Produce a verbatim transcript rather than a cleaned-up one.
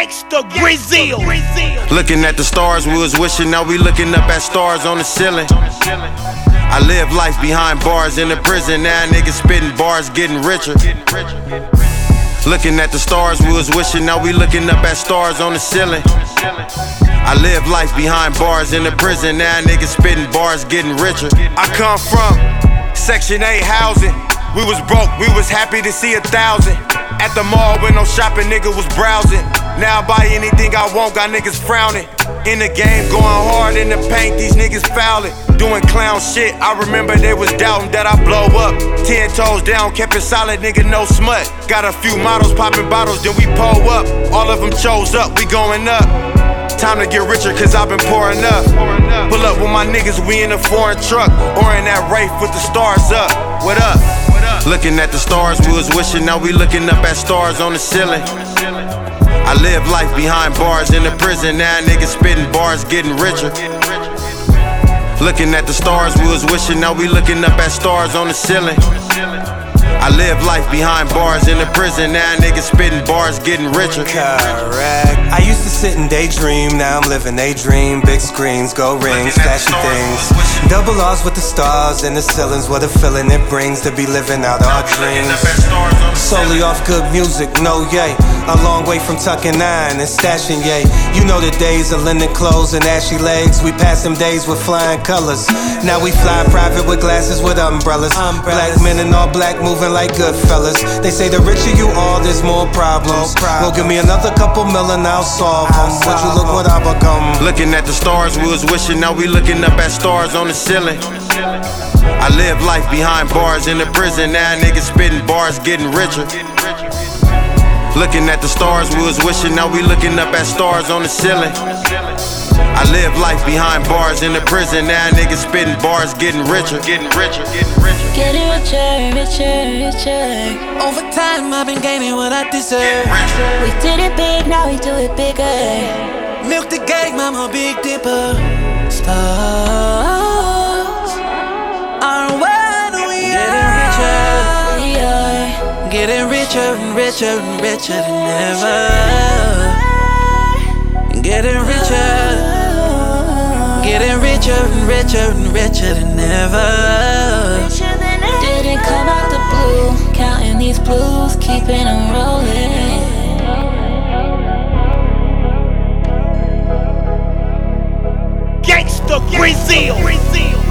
Gangsta Brazil. Looking at the stars, we was wishing, now we looking up at stars on the ceiling. I live life behind bars in the prison, now niggas spitting bars, getting richer. Looking at the stars, we was wishing, now we looking up at stars on the ceiling. I live life behind bars in the prison, now niggas spitting bars, getting richer. I come from Section eight housing. We was broke, we was happy to see a thousand. At the mall when no shopping, nigga was browsing. Now I buy anything I want, got niggas frowning. In the game, going hard in the paint, these niggas fouling. Doing clown shit, I remember they was doubting that I blow up. Ten toes down, kept it solid, nigga, no smut. Got a few models popping bottles, then we pull up. All of them chose up, we going up. Time to get richer, cause I've been pouring up. Pull up with my niggas, we in a foreign truck. Or in that Wraith with the stars up. What up? Looking at the stars, we was wishing, now we looking up at stars on the ceiling. I live life behind bars in the prison, now niggas spitting bars, getting richer. Looking at the stars, we was wishing, now we looking up at stars on the ceiling. I live life behind bars in the prison, now niggas spitting bars, getting richer. Correct. I used to sit and daydream, now I'm living a dream. Big screens, gold rings, flashy things. Double R's with the stars and the ceilings, what a feeling it brings to be living out our dreams. Solely off good music, no yay. A long way from tucking nine and stashing yay. You know the days of linen clothes and ashy legs. We passed them days with flying colors. Now we fly private with glasses with umbrellas. Black men in all black moving like good fellas. They say the richer you are, there's more problems. Well, give me another couple million, I'll solve them. Would you look what I become? Looking at the stars, we was wishing, now we looking up at stars on the ceiling. I live life behind bars in the prison, now niggas spitting bars, getting richer. Looking at the stars, we was wishing, now we looking up at stars on the ceiling. I live life behind bars in the prison, now niggas spitting bars, getting richer, getting richer, getting richer. Getting richer, richer, richer. Over time, I've been gaining what I deserve. We did it big, now we do it bigger. Milk the game, I'm a big dipper. Stars are where we Getting richer, we are. Getting richer and richer and richer than ever. Getting richer. Getting richer and richer and richer than ever. Didn't come out the blue, counting these blues, keeping them rolling. Gangsta Brazil.